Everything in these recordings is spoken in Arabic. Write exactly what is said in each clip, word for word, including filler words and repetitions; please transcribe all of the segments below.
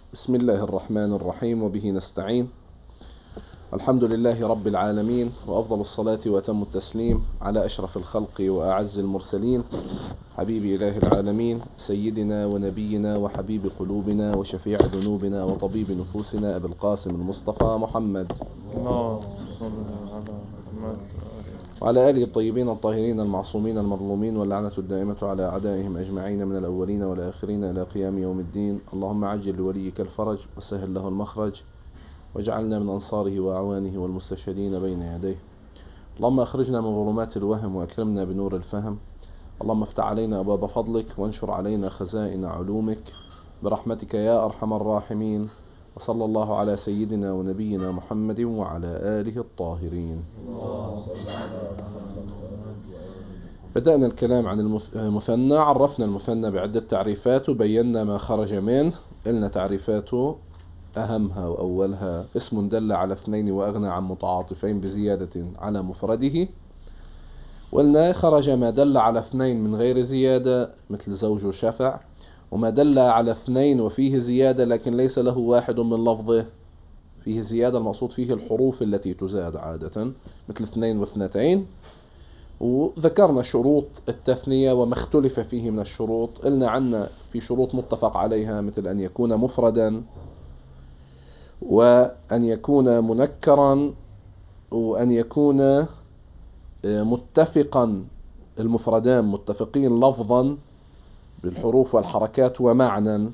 بسم الله الرحمن الرحيم وبه نستعين. الحمد لله رب العالمين، وأفضل الصلاة وأتم التسليم على أشرف الخلق وأعز المرسلين، حبيب إله العالمين سيدنا ونبينا وحبيب قلوبنا وشفيع ذنوبنا وطبيب نفوسنا أبي القاسم المصطفى محمد وعلى آله الطيبين الطاهرين المعصومين المظلومين، واللعنة الدائمة على أعدائهم أجمعين من الأولين والآخرين إلى قيام يوم الدين. اللهم عجل لوليك الفرج وسهل له المخرج، واجعلنا من أنصاره وأعوانه والمستشهدين بين يديه. اللهم أخرجنا من ظلمات الوهم وأكرمنا بنور الفهم. اللهم افتح علينا أبواب فضلك وانشر علينا خزائن علومك برحمتك يا أرحم الراحمين. وصلى الله على سيدنا ونبينا محمد وعلى آله الطاهرين. بدأنا الكلام عن المثنى، عرفنا المثنى بعدة تعريفات وبينا ما خرج منه. قلنا تعريفاته أهمها وأولها اسم دل على اثنين وأغنى عن متعاطفين بزيادة على مفرده. قلنا خرج ما دل على اثنين من غير زيادة مثل زوج وشفع، وما دل على اثنين وفيه زيادة لكن ليس له واحد من لفظه، فيه زيادة المقصود فيه الحروف التي تزاد عادة مثل اثنين واثنتين. وذكرنا شروط التثنية وما اختلف فيه من الشروط. قلنا عنا في شروط متفق عليها مثل أن يكون مفردا، وأن يكون منكرا، وأن يكون متفقا، المفردان متفقين لفظا بالحروف والحركات ومعنى،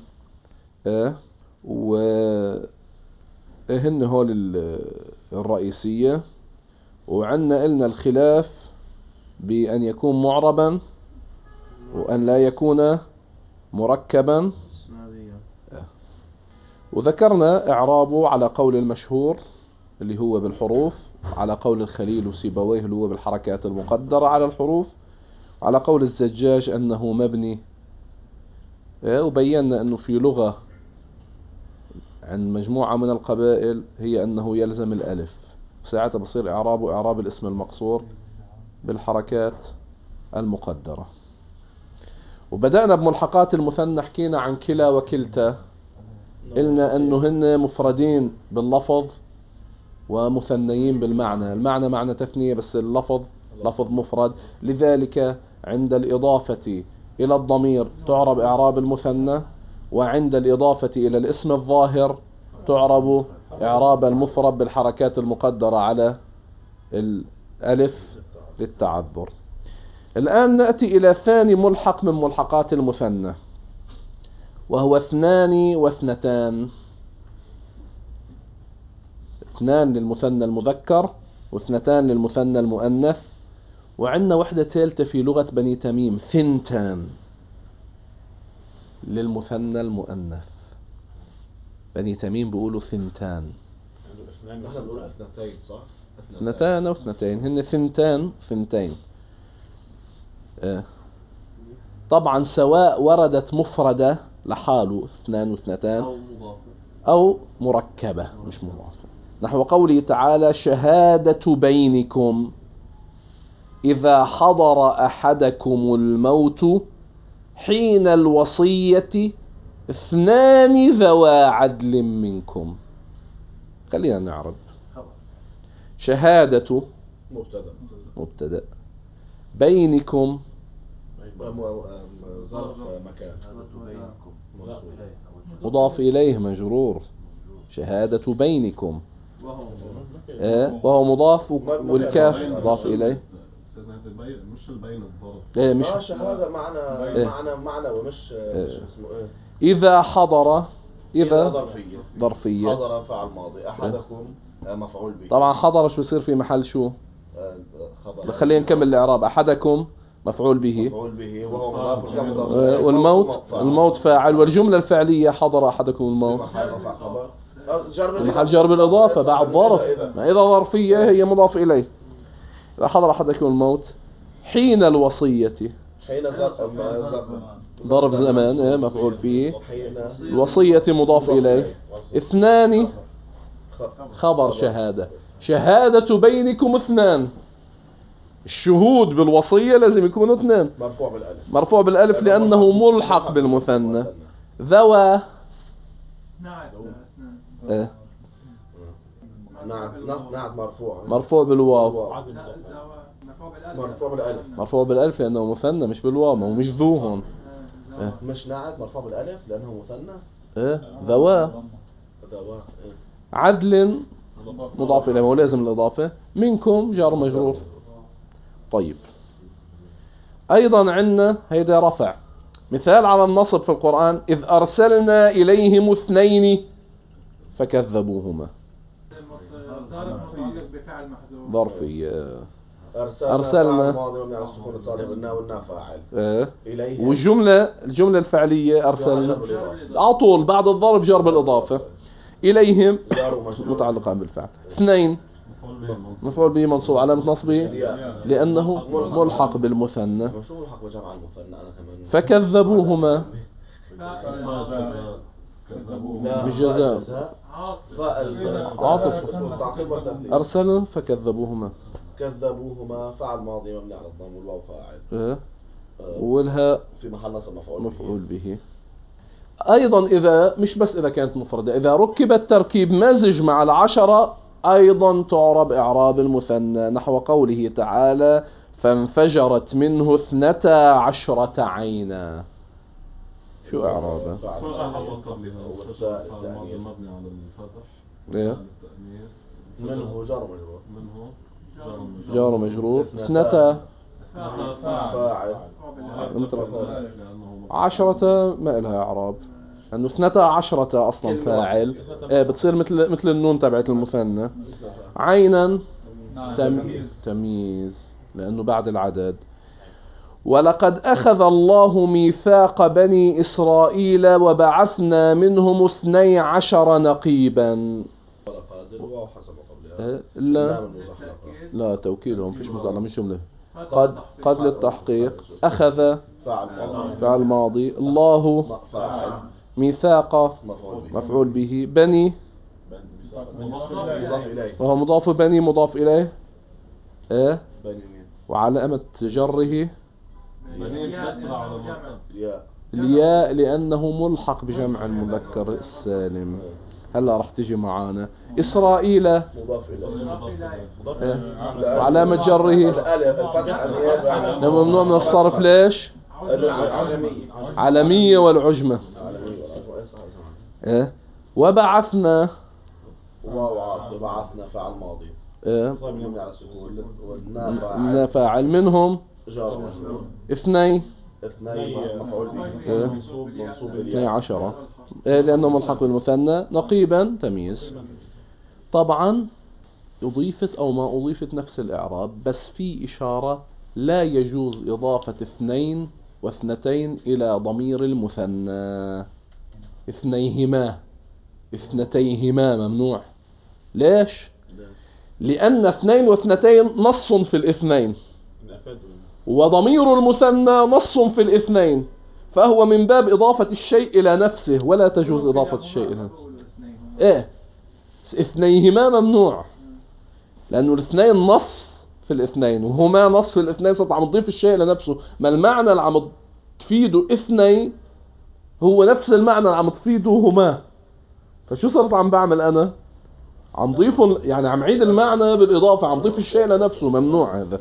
وهن هول الرئيسية. وعنا قلنا الخلاف بأن يكون معربا وأن لا يكون مركبا، وذكرنا إعرابه على قول المشهور اللي هو بالحروف، على قول الخليل وسيبويه اللي هو بالحركات المقدرة على الحروف، على قول الزجاج أنه مبني. وبينا أنه في لغة عند مجموعة من القبائل هي أنه يلزم الألف، ساعتها بصير إعرابه إعراب الاسم المقصور بالحركات المقدرة. وبدأنا بملحقات المثنى، حكينا عن كلا وكلتا، قلنا أنه هن مفردين باللفظ ومثنيين بالمعنى. المعنى معنى تثنية بس اللفظ لفظ مفرد، لذلك عند الإضافة إلى الضمير تعرب إعراب المثنى، وعند الإضافة إلى الاسم الظاهر تعرب إعراب المفرد بالحركات المقدرة على الألف للتعذر. الآن نأتي إلى ثاني ملحق من ملحقات المثنى، وهو اثنان واثنتان. اثنان للمثنى المذكر واثنتان للمثنى المؤنث. وعندنا وحدة ثالثة في لغة بني تميم، ثنتان للمثنى المؤنث. بني تميم بيقولوا ثنتان. احنا بنقول اثنتين صح؟ اثنتان واثنتين، هن ثنتان ثنتين. اه. طبعا سواء وردت مفردة لحاله اثنان واثنتان أو مضافة أو مركبة مش مضافة، نحو قوله تعالى شهادة بينكم إذا حضر أحدكم الموت حين الوصية اثنان ذوى عدل منكم. خلينا نعرض. شهادة مبتدأ مبتدأ، بينكم ظرف مكان مضاف إليه مجرور. شهادة بينكم آه وهو مضاف، والكاف مضاف إليه. مش البين الظرف إيه مش اه شهادة معنى إيه؟ معنى معنى ومش إيه؟ مش اسمه ايه. إذا حضر، إذا ظرفية ظرفية. حضر فعل ماضي، احدكم مفعول به. طبعا حضر شو يصير في محل شو؟ خبر. خلينا نكمل الإعراب. أحدكم مفعول به، مفعول به وهو مضاف مضاف آه والموت الموت فاعل، والجملة الفعلية حضر أحدكم الموت محل جر بالإضافة بعد ظرف. ما إذا ظرفية هي مضاف إليه. إذا حضر أحدكم الموت حين الوصية، حين ظرف زمان إيه مفعول فيه، الوصية مضاف إليه، اثنان خبر شهادة. شهادة بينكم اثنان، الشهود بالوصية لازم يكونوا اثنان، مرفوع بالألف مرفوع بالألف لأنه ملحق بالمثنى. ذوى نعت أسنان. إيه نعت نعت نعت مرفوع مرفوع بالواو، لا زوا مرفوع بالألف. مرفوع بالألف. مرفوع بالألف لأنه مثنى مش بالواو، ما هو مش ذو هون. زوا. مش نعت مرفوع بالألف لأنه مثنى. إيه ذوا. ذواه إيه. عدل مضاف إليه، ما هو لازم الإضافة. منكم جار مجرور. طيب أيضا عندنا هيدا رفع. مثال على النصب في القرآن: إذ أرسلنا إليهم اثنين فكذبوهما. ظرف متعلق بفعل محذوف. ظرفي. أرسلنا, أرسلنا. فاعل ماضي مبني على السكون اتصاله بالنا والنا فاعل. إيه. إليه. والجملة الجملة الفعلية أرسلنا على طول بعد الظرف جر بالإضافة. إليهم متعلقة بالفعل. اثنين مفعول به منصوب علامة نصبه لأنه ملحق بالمثنى. شو ملحق بجمع المثنى أنا كمان. فكذبوهما بالجزاء. عاطف. أرسلنا فكذبوهما. كذبوهما فعل ماضي مبني على الضم والواو فاعل. إيه. والهاء في محل نصب مفعول مفعول به. أيضا إذا مش بس إذا كانت مفردة، إذا ركب التركيب مزج مع العشرة أيضا تعرب إعراب المثنى، نحو قوله تعالى: فانفجرت منه اثنتا عشرة عينا. شو إعرابه؟ مبني على الفتح. إيه؟ منه جار مجرور. منه جار مجرور. اثنتا فاعل. عشرة ما إلها إعراب، لأنه اثنتا عشرة أصلا فاعل. إيه بتصير مثل مثل النون تبعت المثنى. عينا تمييز تمييز لأنه بعد العدد. ولقد أخذ الله ميثاق بني إسرائيل وبعثنا منهم اثني عشر نقيبا. إيه؟ لا لا توكيدهم فيش مزعلة من جملة. قد قد للتحقيق. أخذ فعل ماضي. الله ميثاق مفعول به. بني وهو مضاف. بني مضاف إليه. إيه وعلامة جره الياء لأنه ملحق بجمع المذكر السالم. هلا رح تجي معانا. إسرائيل إيه؟ وعلامة جره ممنوع من الصرف. ليش؟ علمية والعجمة. إيه؟ وبعثنا وبعثنا فعل ماضي. إيه؟ على السكون والنا فاعل. منهم جار مجرور. اثنين اثنين مفعول به. إيه؟ منصوب اثني عشرة. إيه لأنه ملحق بالمثنى. نقيبا تمييز. طبعا أضيفت أو ما أضيفت نفس الإعراب، بس في إشارة: لا يجوز إضافة اثنين واثنتين إلى ضمير المثنى. اثنيهما اثنتيهما ممنوع. ليش؟ لأن اثنين واثنتين نص في الاثنين، وضمير المثنى نص في الاثنين، فهو من باب إضافة الشيء إلى نفسه، ولا تجوز إضافة الشيء إلى نفسه. إيه اثنيهما ممنوع لأنه الاثنين نص في الاثنين، وهما نص في الاثنين. صرت عم تضيف الشيء إلى نفسه، ما المعنى اللي عم تفيده اثنين هو نفس المعنى اللي عم تفيده هما. فشو صرت عم بعمل أنا؟ عم ضيفه، يعني عم عيد المعنى بالإضافة، عم ضيف الشيء لنفسه. ممنوع هذا.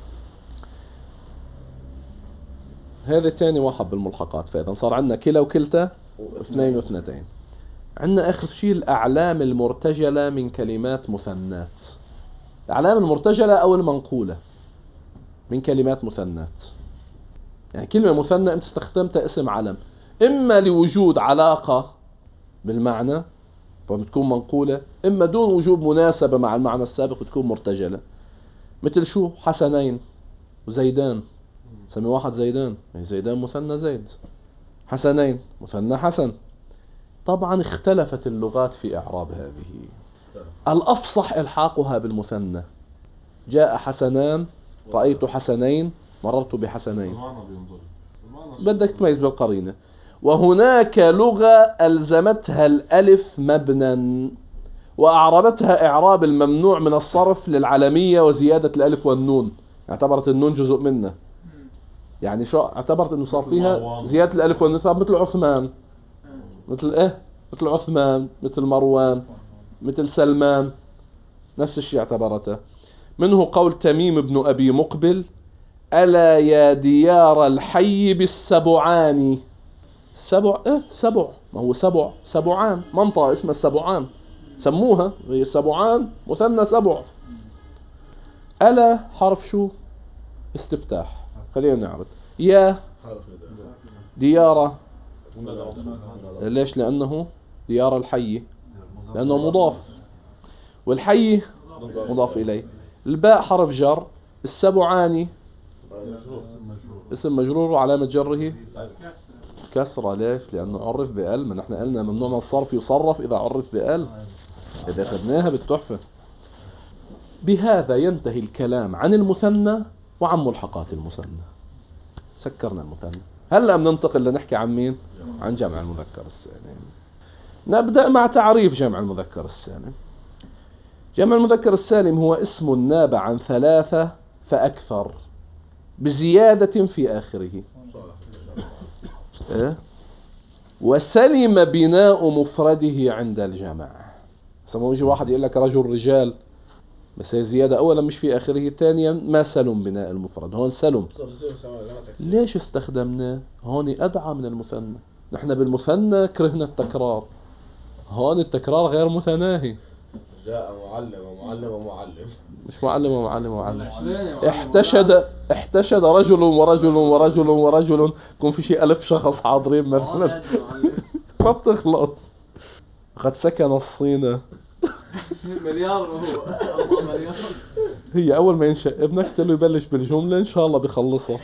هذا تاني واحد بالملحقات. فإذا صار عندنا كلا وكلتا اثنين واثنتين. عندنا آخر شيء الأعلام المرتجلة من كلمات مثنات. الأعلام المرتجلة أو المنقولة من كلمات مثنات. يعني كلمة مثنى أنت استخدمتها اسم علم، إما لوجود علاقة بالمعنى فبتكون منقولة، إما دون وجود مناسبة مع المعنى السابق وتكون مرتجلة. مثل شو؟ حسنين وزيدان. سمي واحد زيدان، يعني زيدان مثنى زيد. حسنين مثنى حسن. طبعا اختلفت اللغات في إعراب هذه. الأفصح إلحاقها بالمثنى. جاء حسنان، رأيت حسنين، مررت بحسنين. بدك تميز بالقرينة. وهناك لغة ألزمتها الألف مبنى وأعربتها إعراب الممنوع من الصرف للعلمية وزيادة الألف والنون، اعتبرت النون جزء منه. يعني شو اعتبرت انه صار فيها زيادة الألف والنون، مثل عثمان، مثل ايه مثل عثمان، مثل مروان، مثل سلمان، نفس الشيء اعتبرته. منه قول تميم بن أبي مقبل: ألا يا ديار الحي بالسبعان. سبع إيه سبع، ما هو سبع، سبعان، منطقة اسمها السبعان سموها، هي السبعان مثنى سبع. ألا حرف شو؟ استفتاح. خلينا نعرف. يا حرف نداء. ديارة. منادى. ليش؟ لأنه ديار الحي، لأنه مضاف، والحي مضاف إليه. الباء حرف جر. السبعاني اسم مجرور وعلامة جره كسرة. ليش؟ لأنه عرف بأل. ما نحن قلنا ممنوع من الصرف يصرف إذا عرف بأل، إذا أخذناها بالتحفة. بهذا ينتهي الكلام عن المثنى وعن ملحقات المثنى. سكرنا المثنى. هلأ بننتقل لنحكي عن مين؟ عن جمع المذكر السالم. نبدأ مع تعريف جمع المذكر السالم. جمع المذكر السالم هو اسم ناب عن ثلاثة فأكثر بزيادة في آخره، إيه؟ وسلم بناء مفرده عند الجمع. سمو يجي واحد يقول لك رجل رجال، بس هي زيادة أولا مش في آخره، ثانيا ما سلم بناء المفرد. هون سلم. ليش استخدمناه؟ هون أدعى من المثنى. نحن بالمثنى كرهنا التكرار، هون التكرار غير متناهي. جاء معلم ومعلم ومعلم. مش معلم ومعلم ومعلم. احتشد احتشد رجل ورجل ورجل ورجل، يكون في شيء ألف شخص حاضرين مثلا. ما بتخلص. قد سكن الصين. مليار وهو مليار. هي أول ما ينشأ ابنك تقول يبلش بالجملة إن شاء الله بيخلصها.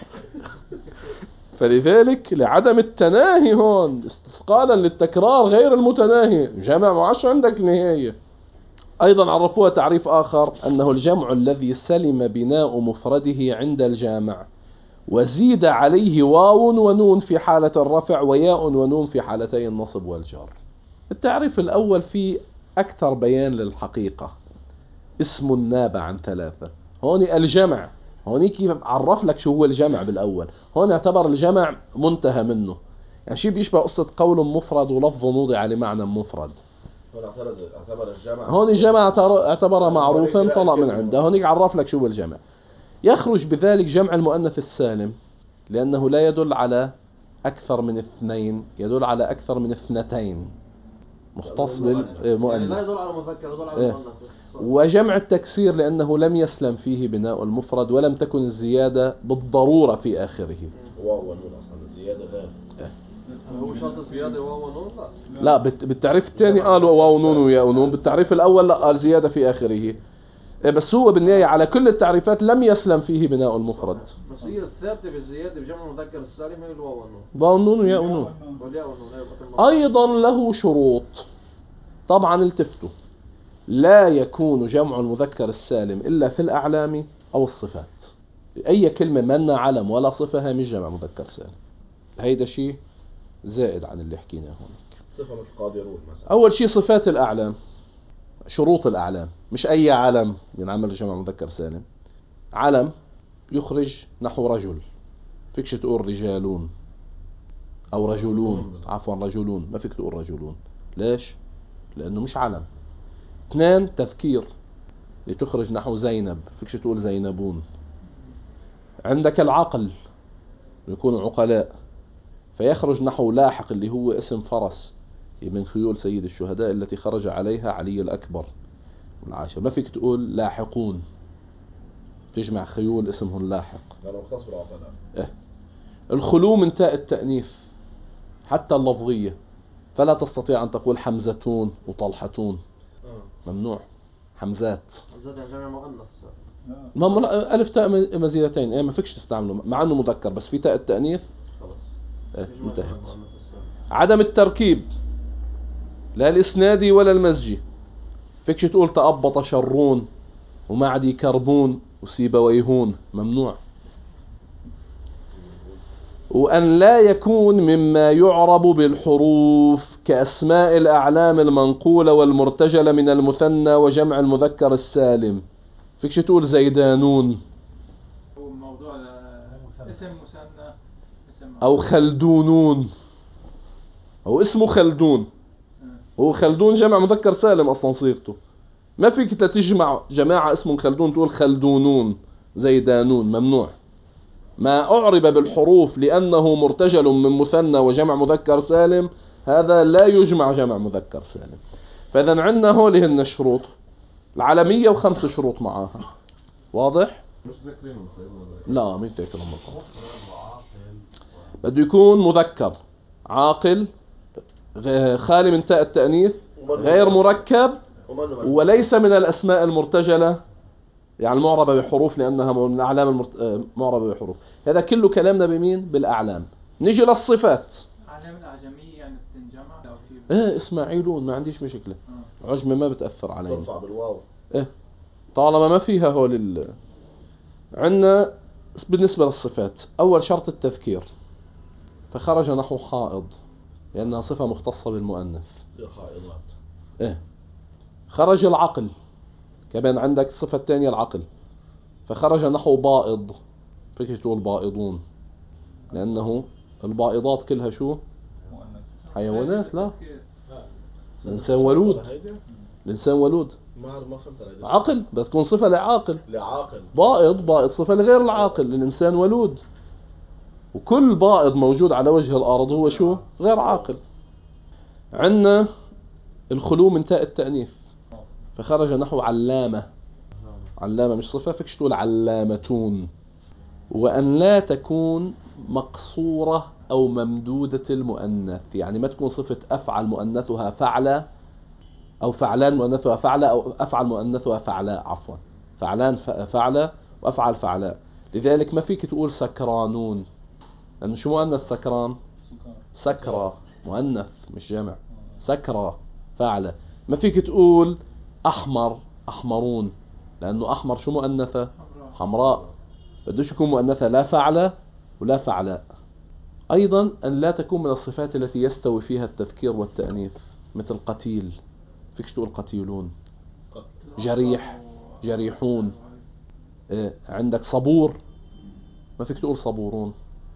فلذلك لعدم التناهي هون استثقالا للتكرار غير المتناهي جمع معش عندك نهاية. أيضا عرفوها تعريف آخر أنه الجمع الذي سلم بناء مفرده عند الجامع وزيد عليه واو ونون في حالة الرفع وياء ونون في حالتي النصب والجر. التعريف الأول فيه أكثر بيان للحقيقة. اسم ناب عن ثلاثة. هون الجمع، هون كيف عرف لك شو هو الجمع بالأول. هون اعتبر الجمع منتهى منه، يعني شيء بيشبه قصة قول مفرد ولفظ وضع لمعنى مفرد. هون اعتبر الجمع، هون الجمع اعتبره معروفا طلع من عنده. هون عرف لك شو هو الجمع. يخرج بذلك جمع المؤنث السالم لأنه لا يدل على أكثر من اثنين، يدل على أكثر من اثنتين، مختص بالمؤنث. لا يدل على مذكر، يدل على إيه. مؤنث. وجمع التكسير لأنه لم يسلم فيه بناء المفرد ولم تكن الزيادة بالضرورة في آخره. واو ونون أصلا الزيادة غير. إيه. هو شرط الزيادة واو ونون؟ لا لا، بالتعريف الثاني قالوا واو ونون وياء ونون، بالتعريف الأول لا قال زيادة في آخره. بس هو بالنهاية على كل التعريفات لم يسلم فيه بناء المفرد. بس هي الثابتة بالزيادة بجمع المذكر السالم هي الواو والنون. واو ونون وياء ونون. والياء والنون أيضا له شروط. طبعا التفتوا، لا يكون جمع المذكر السالم إلا في الأعلام أو الصفات. أي كلمة منا علم ولا صفة مش جمع مذكر سالم. هيدا شيء زائد عن اللي حكيناه هونك. صفة مثل قادرون مثلا. أول شيء صفات الأعلام، شروط الأعلام. مش أي علم ينعمل جمع مذكر سالم. علم يخرج نحو رجل، فيكش تقول رجالون أو رجلون، عفوا رجلون، ما فيك تقول رجلون. ليش؟ لأنه مش علم. اثنان تذكير، لتخرج نحو زينب، فيكش تقول زينبون. عندك العقل، يكونوا عقلاء، فيخرج نحو لاحق اللي هو اسم فرس من خيول سيد الشهداء التي خرج عليها علي الأكبر والعاشر. ما فيك تقول لاحقون، تجمع خيول اسمهم لاحق. لأنه مختص بالعقلاء. إيه. الخلو من تاء التأنيث حتى اللفظية، فلا تستطيع أن تقول حمزتون وطلحتون، ممنوع. حمزات حمزات يعني جمع مؤنث. ما مل... ألف تاء مزيدتين، إيه ما فيكش تستعمله مع أنه مذكر، بس في تاء التأنيث إيه انتهت. عدم التركيب، لا الإسنادي ولا المزجي. فيكش تقول تأبط شرون ومعدي كربون وسيبويهون، ممنوع. وأن لا يكون مما يعرب بالحروف كأسماء الأعلام المنقولة والمرتجلة من المثنى وجمع المذكر السالم. فيكش تقول زيدانون هو موضوع اسم مثنى اسم أو خلدونون، أو اسمه خلدون. هو خلدون جمع مذكر سالم أصلا صيغته. ما فيك تجمع جماعة اسمهم خلدون تقول خلدونون زي دانون، ممنوع. ما أعرب بالحروف لأنه مرتجل من مثنى وجمع مذكر سالم هذا لا يجمع جمع مذكر سالم. فإذا عندنا هولهن الشروط العالمية وخمس شروط معاها. واضح؟ مش ذاكرينهم سيدنا؟ لا مش ذاكرهم بالضبط. بده يكون مذكر عاقل خالي من تاء التأنيث غير مركب وليس من الأسماء المرتجلة يعني المعربة بحروف لأنها من الأعلام المعربة بحروف. هذا كله كلامنا بمين؟ بالأعلام. نيجي للصفات. أعلام الأعجمية يعني بتنجمع أو في ايه اسماعيلون ما عنديش مشكلة. آه. عجمة ما بتأثر علينا. ترفع بالواو. ايه طالما ما فيها هول ال... عندنا بالنسبة للصفات أول شرط التذكير. فخرج نحو حائض لأنها صفة مختصة بالمؤنث. حائضات. ايه خرج العقل كمان عندك الصفة الثانية العقل. فخرج نحو بائض فيك تقول بائضون لأنه البائضات كلها شو؟ حيوانات. لا الإنسان ولود. الإنسان ولود ما ما فهمت عليك. عقل بتكون صفة لعاقل. لعاقل. بائض بائض صفة لغير العاقل. الإنسان ولود وكل بائض موجود على وجه الأرض هو شو؟ غير عاقل. عندنا الخلو من تاء التأنيث فخرج نحو علامة. علامة مش صفة فيكش تقول علامتون. وأن لا تكون مقصورة أو ممدودة المؤنث يعني ما تكون صفة أفعل مؤنثها فعلة أو فعلان مؤنثها فعلة أو أفعل مؤنثها فعلاء عفوا فعلان فعلة وأفعل فعلاء. لذلك ما فيك تقول سكرانون لأنه شو مؤنث سكران؟ سكرة مؤنث مش جمع. سكرة فعلة. ما فيك تقول أحمر أحمرون لأنه أحمر شو مؤنثة؟ حمراء. بدوش يكون مؤنثة لا فعلة ولا فعلاء. أيضا أن لا تكون من الصفات التي يستوي فيها التذكير والتأنيث مثل قتيل فيكش تقول قتيلون. جريح جريحون. إيه عندك صبور ما فيك تقول صبورون.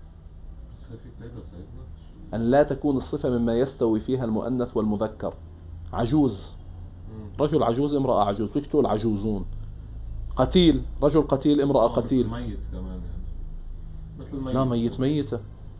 أن لا تكون الصفة مما يستوي فيها المؤنث والمذكر. عجوز رجل عجوز امرأة عجوز فيك تقول عجوزون. قتيل رجل قتيل امرأة قتيل. ميت كمان يعني مثل الميت. لا ميت ميتة.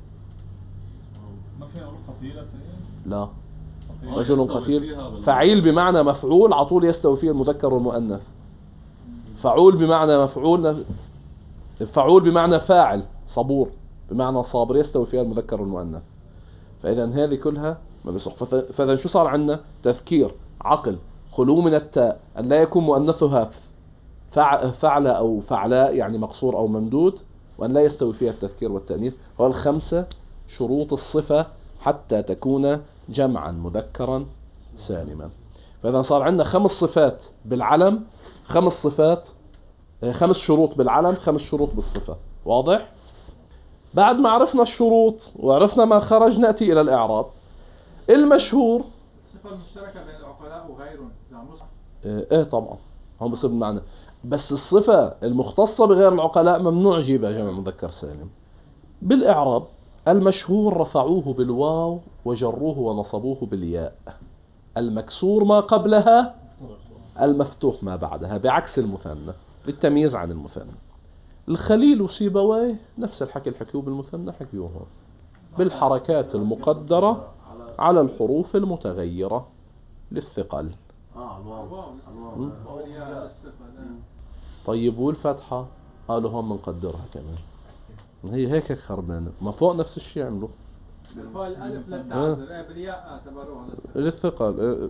ما فيها قتيلة لا آه، رجل يستوي قتيل فيها بال- فعيل بمعنى مفعول عطول يستوي فيه المذكر والمؤنث. فعول بمعنى مفعول فعول بمعنى فاعل. صبور بمعنى صابر يستوي فيها المذكر والمؤنث. فإذا هذه كلها ما بيصح. فإذا شو صار عندنا؟ تذكير عقل خلو من التاء أن لا يكون مؤنثها فعل أو فعلاء يعني مقصور أو ممدود وأن لا يستوي فيها التذكير والتأنيث. هو الخمسة شروط الصفة حتى تكون جمعا مذكرا سالما. فإذا صار عندنا خمس صفات بالعلم خمس صفات خمس شروط بالعلم خمس شروط بالصفة. واضح؟ بعد ما عرفنا الشروط وعرفنا ما خرج نأتي إلى الإعراب. المشهور الصفة المشتركة بين العقلاء وغيرهم زي مصحف. ايه طبعا هم بصير بمعنى بس الصفة المختصة بغير العقلاء ممنوع جيبها جمع مذكر سالم. بالإعراب المشهور رفعوه بالواو وجروه ونصبوه بالياء. المكسور ما قبلها المفتوح ما بعدها بعكس المثنى للتمييز عن المثنى. الخليل وسيبويه نفس الحكي الحكيوه بالمثنى حكيوه بالحركات المقدرة على الحروف المتغيرة للثقل. اه الواو. الواو والياء الصفة. طيب والفتحة قالوا هم نقدرها كمان. هي هيك خربانة. ما فوق نفس الشيء عملوا بالفاء الألف للتعذر بالياء اعتبروها للثقل.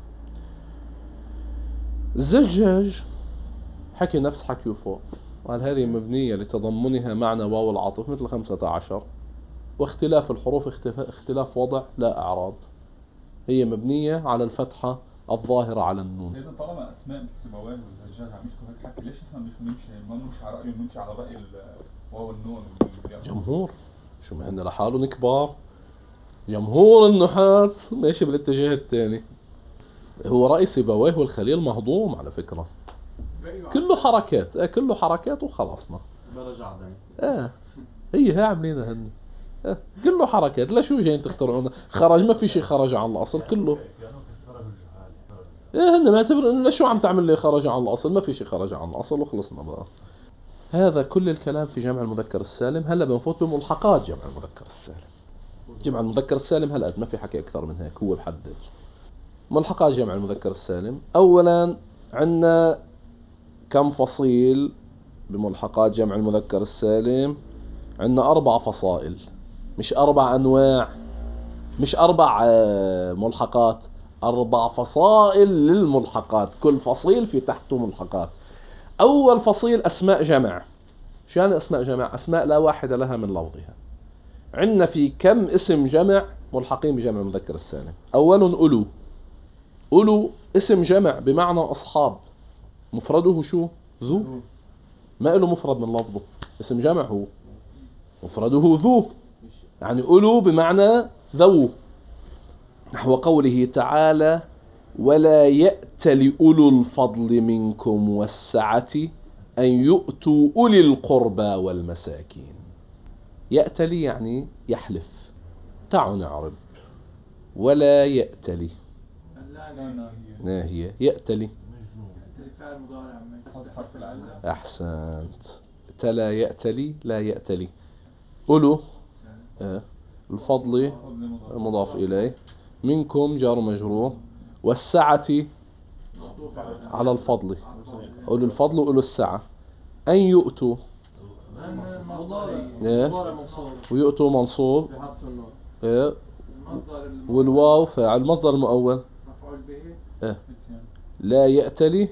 الزجاج حكي نفس حكيه فوق قال هذه مبنية لتضمنها معنى واو العطف مثل خمسة عشر واختلاف الحروف اختلاف وضع لا أعراب. هي مبنية على الفتحة الظاهرة على النون. إذا طالما أسماء مثل سيبويه والزجاج عملتوا هيك حكي ليش إحنا مش نمشي ما نمشي على رأيه ونمشي على رأي الواو والنون؟ جمهور شو ما هن لحالهم كبار. جمهور النحاة ماشي بالاتجاه الثاني. هو رأي سيبويه والخليل مهضوم على فكرة. كله حركات اه كله حركات وخلصنا. برجع دايم. اه هي هي عاملينها هن اه كله حركات. لا شو جايين تخترعون خرج ما في شيء خرج عن الأصل كله. إيه هن معتبر إنه شو عم تعمل لي خرج عن الأصل، ما في شيء خرج عن الأصل وخلصنا بقى. هذا كل الكلام في جمع المذكر السالم. هلا بنفوت بملحقات جمع المذكر السالم. جمع المذكر السالم هلا ما في حكي أكثر من هيك، هو بحدد ملحقات جمع المذكر السالم. أولا عندنا كم فصيل بملحقات جمع المذكر السالم؟ عندنا أربع فصائل، مش أربع أنواع، مش أربع ملحقات، أربع فصائل للملحقات، كل فصيل في تحته ملحقات. أول فصيل أسماء جمع. شو يعني أسماء جمع؟ أسماء لا واحد لها من لفظها. عندنا في كم اسم جمع ملحقين بجمع المذكر السالم؟ أولا أولو. أولو اسم جمع بمعنى أصحاب، مفرده شو؟ ذو، ما له مفرد من لفظه، اسم جمع هو، مفرده ذو، يعني أولو بمعنى ذو. نحو قوله تعالى ولا يأتل أولو الفضل منكم والسعة أن يؤتوا أولي القربى والمساكين. يأتلي يعني يحلف. تعالوا نعرب ولا يأتلي ناهية يأتلي أحسنت. تلا يأتلي لا يأتلي. أولو آه. الفضل مضاف إليه، منكم جار مجرور، والسعة على الفضل، أولو الفضل وأولو السعة. أن يؤتوا إيه؟ ويؤتوا منصوب إيه؟ والواو فاعل مصدر المؤول إيه؟ لا يأتلي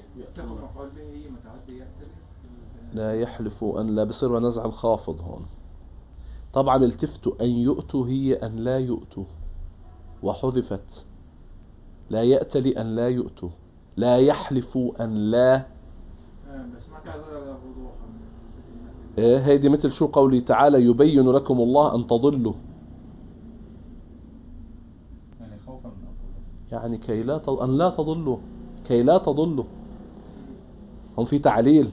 لا يحلف أن لا، بصير ونزع الخافض هون. طبعا التفتوا أن يؤتوا هي أن لا يؤتوا وحذفت. لا يأتلي أن لا يؤتوا، لا يحلفوا أن لا. بس ما كان وضوح. إيه هيدي مثل شو قولي تعالى يبين لكم الله أن تضلوا، يعني خوفا من أن يعني كي لا تض... أن لا تضلوا، كي لا تضلوا. هم في تعليل.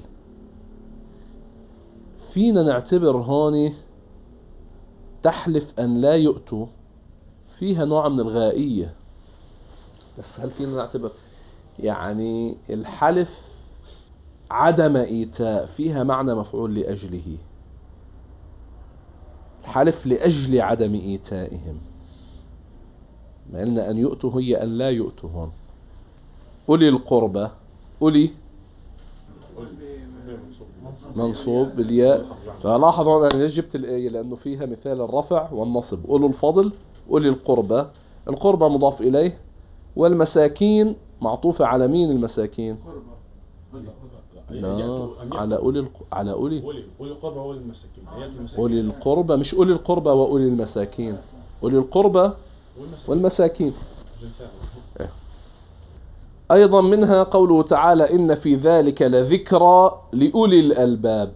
فينا نعتبر هون تحلف أن لا يؤتوا فيها نوع من الغائية، بس هل فينا نعتبر يعني الحلف عدم إيتاء فيها معنى مفعول لأجله، الحلف لأجل عدم إيتائهم، ما قلنا أن يؤتوا هي أن لا يؤتوا هون. أولي القربى، أولي منصوب بالياء. فلاحظوا أنا ليش جبت الآية؟ لأنه فيها مثال الرفع والنصب. أولو الفضل أولي القربى، القربى مضاف إليه، والمساكين معطوفة على مين المساكين؟ لا على أولي الق... على أولي أولي القربى وأولي المساكين. أولي القربى مش أولي القربى وأولي المساكين، أولي القربى والمساكين. إيه. أيضا منها قوله تعالى إن في ذلك لذكرى لأولي الألباب.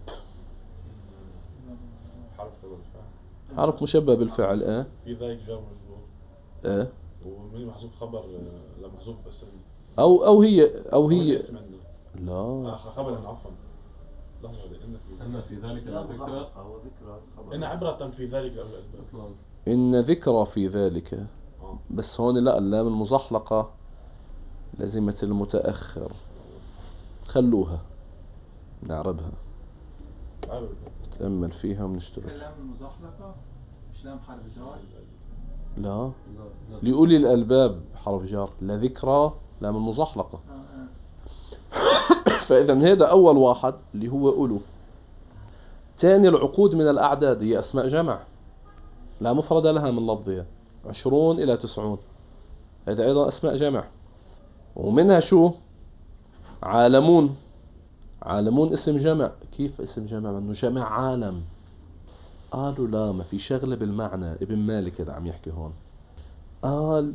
حرف مشبه بالفعل. إيه في ذلك جار مجرور. إيه ومن محذوف خبر لا محذوف بس أو أو هي أو هي لا خبر عفوا لحظة. أن في ذلك الذكرى إن عبرة في ذلك إن ذكرى في ذلك، بس هون لا، اللام المزحلقة لازمة المتأخر، خلوها نعربها نتأمل فيها ونشتغل. اللام المزحلقة مش لام حرف جار؟ لا لأولي الألباب حرف جار، لذكرى لام المزحلقة. فإذا هذا أول واحد اللي هو أولو. ثاني العقود من الأعداد هي أسماء جمع لا مفرد لها من لفظها، عشرون إلى تسعون، هذا أيضا أسماء جمع. ومنها شو؟ عالمون. عالمون اسم جمع. كيف اسم جمع منه جمع عالم؟ قالوا لا، ما في شغلة بالمعنى. ابن مالك إذا عم يحكي هون قال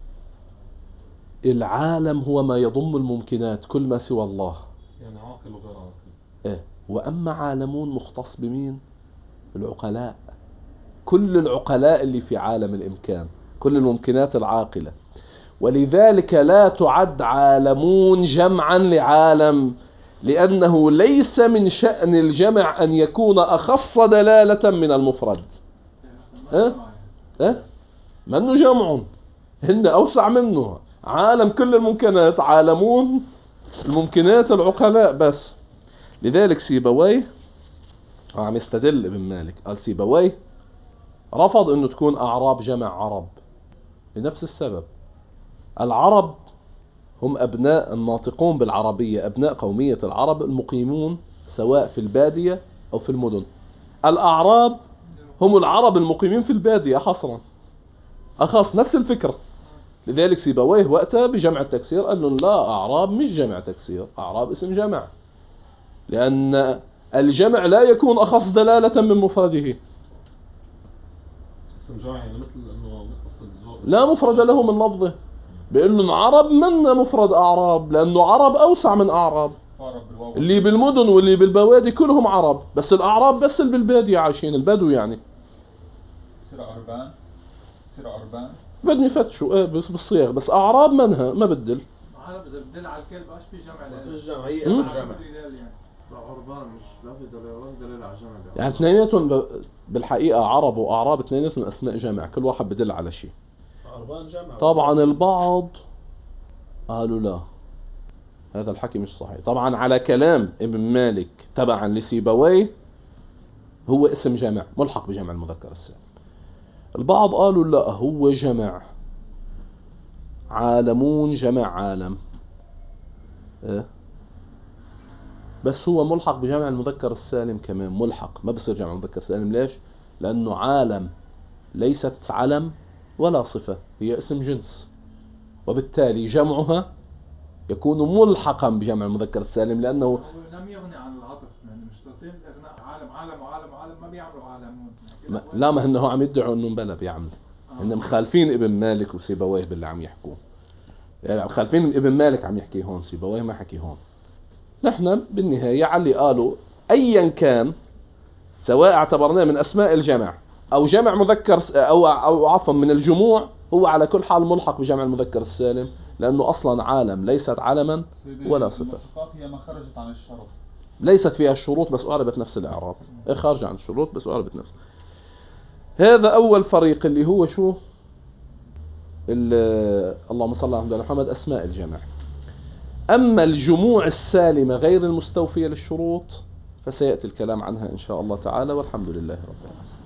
العالم هو ما يضم الممكنات كل ما سوى الله، يعني عاقل وغير عاقل. إيه. وأما عالمون مختص بمين؟ العقلاء، كل العقلاء اللي في عالم الإمكان، كل الممكنات العاقلة. ولذلك لا تعد عالمون جمعا لعالم، لأنه ليس من شأن الجمع أن يكون أخص دلالة من المفرد. أه؟ أه؟ منه جمع، هن أوسع منه. عالم كل الممكنات، عالمون الممكنات العقلاء بس. لذلك سيبويه عم يستدل ابن مالك، قال سيبويه رفض انه تكون اعراب جمع عرب لنفس السبب. العرب هم ابناء الناطقون بالعربية، ابناء قومية العرب المقيمون سواء في البادية او في المدن. الاعراب هم العرب المقيمين في البادية حصرا، اخص نفس الفكرة. لذلك سيبويه وقتها بجمع التكسير قال لهم لا، اعراب مش جمع تكسير، اعراب اسم جمع، لان الجمع لا يكون اخص دلالة من مفرده. اسم جمع يعني مثل انه قصة الزوج لا مفرد له من لفظه، بيقول لهم عرب من مفرد اعراب، لانه عرب اوسع من اعراب. فارب بالواو. اللي بالمدن واللي بالبوادي كلهم عرب، بس الاعراب بس اللي بالبادية عايشين، البدو يعني. سيرة أربان، سيرة أربان. بدهم يفتشوا ايه بس بالصيغ، بس اعراب منها ما بدل. عرب اذا بدل على الكلب ايش في جمع ما لها؟ فيش جمع، هي مم. اسم جمع. عربان مش لا في دلالة دليل على الجمع. يعني اثنيناتهم ب- بالحقيقة عرب واعراب اثنيناتهم اسماء جمع، كل واحد بدل على شيء. عربان جمع. طبعا البعض قالوا لا، هذا الحكي مش صحيح. طبعا على كلام ابن مالك تبعا لسيبويه هو اسم جمع ملحق بجمع المذكر السالم. البعض قالوا لا، هو جمع، عالمون جمع عالم، إيه؟ بس هو ملحق بجمع المذكر السالم كمان، ملحق ما بصير جمع المذكر السالم. ليش؟ لأنه عالم ليست علم ولا صفة، هي اسم جنس، وبالتالي جمعها يكون ملحقا بجمع المذكر السالم، لأنه لم يغني عن العطف، يعني مشترطين الاغناء، عالم عالم وعالم وعالم ما بيعملوا عالمون. ما لا، ما هنه عم يدعوا انه بلا بيعمل، هن مخالفين ابن مالك وسيبويه باللي عم يحكوه، يعني مخالفين ابن مالك عم يحكي هون، سيبويه ما حكي هون. نحن بالنهاية على اللي قالوا ايا كان، سواء اعتبرناه من اسماء الجمع او جمع مذكر او او عفوا من الجموع، هو على كل حال ملحق بجمع المذكر السالم، لانه اصلا عالم ليست علما ولا صفة. الملحقات هي ما خرجت عن الشرط. ليست فيها الشروط بس أعربت نفس الإعراب، إيه خارج عن الشروط بس أعربت نفس. هذا أول فريق اللي هو شو، اللهم صل على محمد، أسماء الجمع. أما الجموع السالمة غير المستوفية للشروط فسيأتي الكلام عنها إن شاء الله تعالى، والحمد لله رب العالمين.